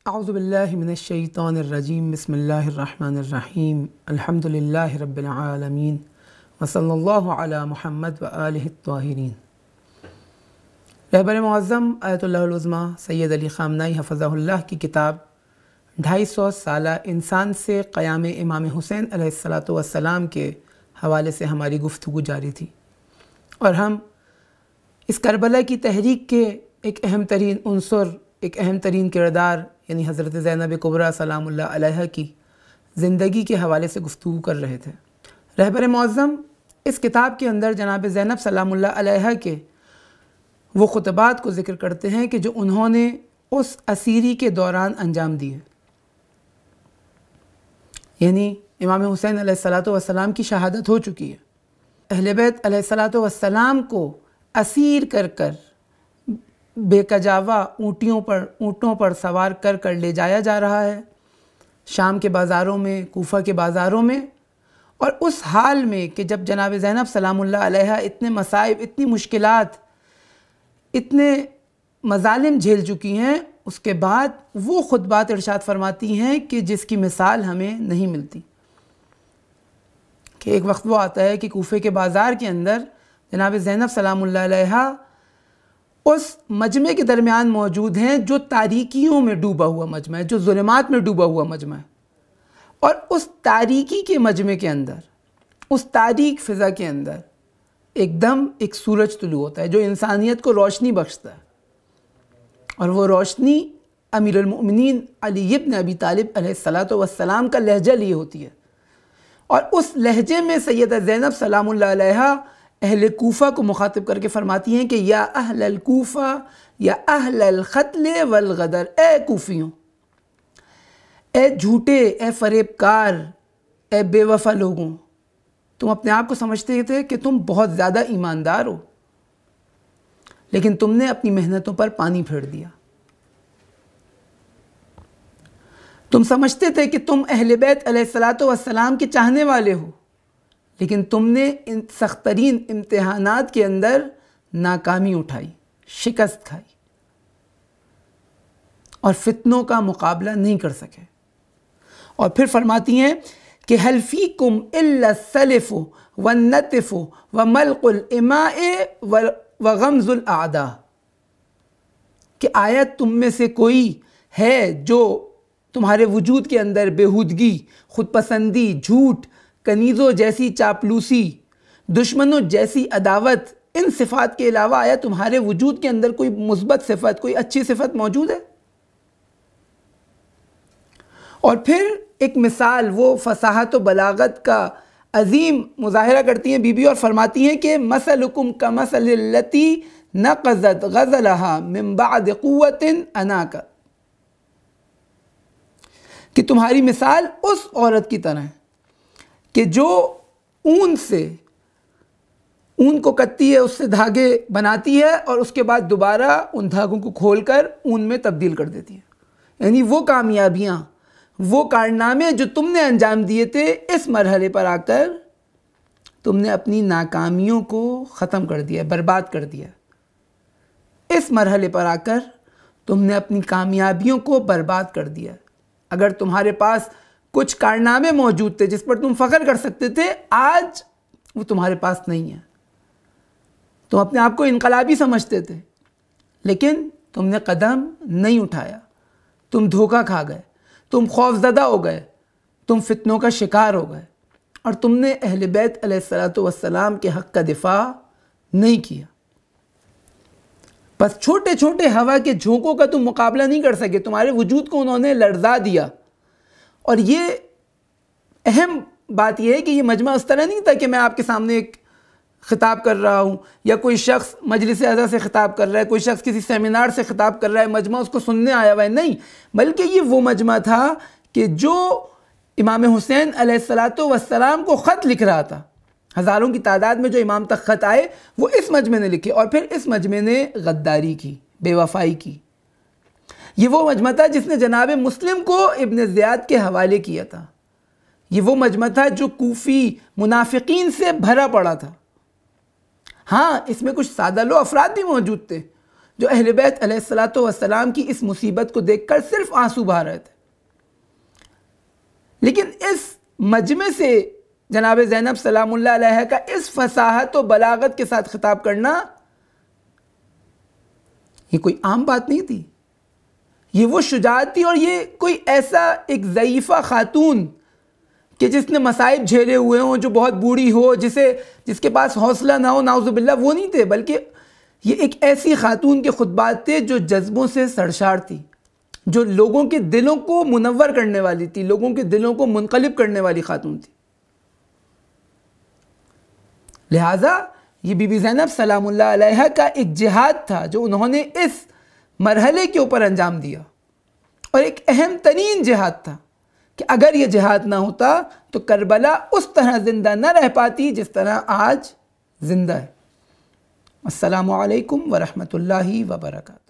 اعوذ باللہ من الشیطان الرجیم بسم اللہ الرحمن الرحیم الحمد للہ رب العالمین وصلی اللہ علی محمد وآلہ الطاہرین۔ رہبر معظم آیت اللہ العظمیٰ سید علی خامنائی حفظہ اللہ کی کتاب 250 سالہ انسان سے قیام امام حسین علیہ السلام کے حوالے سے ہماری گفتگو جاری تھی، اور ہم اس کربلا کی تحریک کے ایک اہم ترین عنصر، ایک اہم ترین کردار یعنی حضرت زینب کبریٰ سلام اللہ علیہا کی زندگی کے حوالے سے گفتگو کر رہے تھے۔ رہبر معظم اس کتاب کے اندر جناب زینب سلام اللہ علیہا کے وہ خطبات کو ذکر کرتے ہیں کہ جو انہوں نے اس اسیری کے دوران انجام دیے، یعنی امام حسین علیہ السلام کی شہادت ہو چکی ہے، اہل بیت علیہ السلام کو اسیر کر کر بے کجاوا اونٹوں پر سوار کر کر لے جایا جا رہا ہے شام کے بازاروں میں، کوفہ کے بازاروں میں، اور اس حال میں کہ جب جناب زینب سلام اللہ علیہا اتنے مصائب، اتنی مشکلات، اتنے مظالم جھیل چکی ہیں، اس کے بعد وہ خطبات ارشاد فرماتی ہیں کہ جس کی مثال ہمیں نہیں ملتی، کہ ایک وقت وہ آتا ہے کہ کوفے کے بازار کے اندر جناب زینب سلام اللہ علیہا اس مجمع کے درمیان موجود ہیں جو تاریکیوں میں ڈوبا ہوا مجمع ہے، جو ظلمات میں ڈوبا ہوا مجمع ہے، اور اس تاریکی کے مجمع کے اندر، اس تاریک فضا کے اندر ایک دم ایک سورج طلوع ہوتا ہے جو انسانیت کو روشنی بخشتا ہے، اور وہ روشنی امیر المؤمنین علی ابن ابی طالب علیہ السلام کا لہجہ لیے ہوتی ہے، اور اس لہجے میں سیدہ زینب سلام اللہ علیہا اہل کوفہ کو مخاطب کر کے فرماتی ہیں کہ یا اہل الکوفہ یا اہل القتل والغدر، اے کوفیوں، اے جھوٹے، اے فریب کار، اے بے وفا لوگوں، تم اپنے آپ کو سمجھتے تھے کہ تم بہت زیادہ ایماندار ہو، لیکن تم نے اپنی محنتوں پر پانی پھیر دیا۔ تم سمجھتے تھے کہ تم اہل بیت علیہ السلام کے چاہنے والے ہو، لیکن تم نے ان سخت ترین امتحانات کے اندر ناکامی اٹھائی، شکست کھائی، اور فتنوں کا مقابلہ نہیں کر سکے۔ اور پھر فرماتی ہیں کہ هل فیکم الا السلف والنتف وملق الاماء وغمز الاعداء، کہ آیا تم میں سے کوئی ہے جو تمہارے وجود کے اندر بےہودگی، خود پسندی، جھوٹ، کنیزوں جیسی چاپلوسی، دشمنوں جیسی عداوت، ان صفات کے علاوہ آیا تمہارے وجود کے اندر کوئی مثبت صفت، کوئی اچھی صفت موجود ہے؟ اور پھر ایک مثال، وہ فصاحت و بلاغت کا عظیم مظاہرہ کرتی ہیں بی بی، اور فرماتی ہیں کہ مثلکم کمثل التی نقضت غزلها من بعد قوت اناکا، کہ تمہاری مثال اس عورت کی طرح ہے کہ جو اون کو کٹتی ہے، اس سے دھاگے بناتی ہے، اور اس کے بعد دوبارہ ان دھاگوں کو کھول کر اون میں تبدیل کر دیتی ہے۔ یعنی وہ کامیابیاں، وہ کارنامے جو تم نے انجام دیے تھے، اس مرحلے پر آ کر تم نے اپنی ناکامیوں کو ختم کر دیا، برباد کر دیا۔ اس مرحلے پر آ کر تم نے اپنی کامیابیوں کو برباد کر دیا۔ اگر تمہارے پاس کچھ کارنامے موجود تھے جس پر تم فخر کر سکتے تھے، آج وہ تمہارے پاس نہیں ہے۔ تم اپنے آپ کو انقلابی سمجھتے تھے، لیکن تم نے قدم نہیں اٹھایا، تم دھوکہ کھا گئے، تم خوف زدہ ہو گئے، تم فتنوں کا شکار ہو گئے، اور تم نے اہل بیت علیہ السلام کے حق کا دفاع نہیں کیا۔ بس چھوٹے چھوٹے ہوا کے جھونکوں کا تم مقابلہ نہیں کر سکے، تمہارے وجود کو انہوں نے لرزا دیا۔ اور یہ اہم بات یہ ہے کہ یہ مجمع اس طرح نہیں تھا کہ میں آپ کے سامنے ایک خطاب کر رہا ہوں، یا کوئی شخص مجلس اعزا سے خطاب کر رہا ہے، کوئی شخص کسی سیمینار سے خطاب کر رہا ہے، مجمع اس کو سننے آیا ہوا ہے، نہیں، بلکہ یہ وہ مجمع تھا کہ جو امام حسین علیہ السلام کو خط لکھ رہا تھا۔ ہزاروں کی تعداد میں جو امام تک خط آئے، وہ اس مجمع نے لکھے، اور پھر اس مجمع نے غداری کی، بے وفائی کی۔ یہ وہ مجمع تھا جس نے جناب مسلم کو ابن زیاد کے حوالے کیا تھا۔ یہ وہ مجمع تھا جو کوفی منافقین سے بھرا پڑا تھا۔ ہاں، اس میں کچھ سادہ لو افراد بھی موجود تھے جو اہل بیت علیہ الصلاۃ والسلام کی اس مصیبت کو دیکھ کر صرف آنسو بہا رہے تھے. لیکن اس مجمع سے جناب زینب سلام اللہ علیہ کا اس فصاحت و بلاغت کے ساتھ خطاب کرنا یہ کوئی عام بات نہیں تھی. یہ وہ شجاعت تھی، اور یہ کوئی ایسا ایک ضعیفہ خاتون کہ جس نے مصائب جھیلے ہوئے ہوں، جو بہت بوڑھی ہو، جس کے پاس حوصلہ نہ ہو، نعوذ باللہ، وہ نہیں تھے. بلکہ یہ ایک ایسی خاتون کے خطبات تھے جو جذبوں سے سرشار تھی، جو لوگوں کے دلوں کو منور کرنے والی تھی، لوگوں کے دلوں کو منقلب کرنے والی خاتون تھی. لہٰذا یہ بی بی زینب سلام اللہ علیہ کا ایک جہاد تھا جو انہوں نے اس مرحلے کے اوپر انجام دیا، اور ایک اہم ترین جہاد تھا کہ اگر یہ جہاد نہ ہوتا تو کربلا اس طرح زندہ نہ رہ پاتی جس طرح آج زندہ ہے. السلام علیکم ورحمۃ اللہ وبرکاتہ.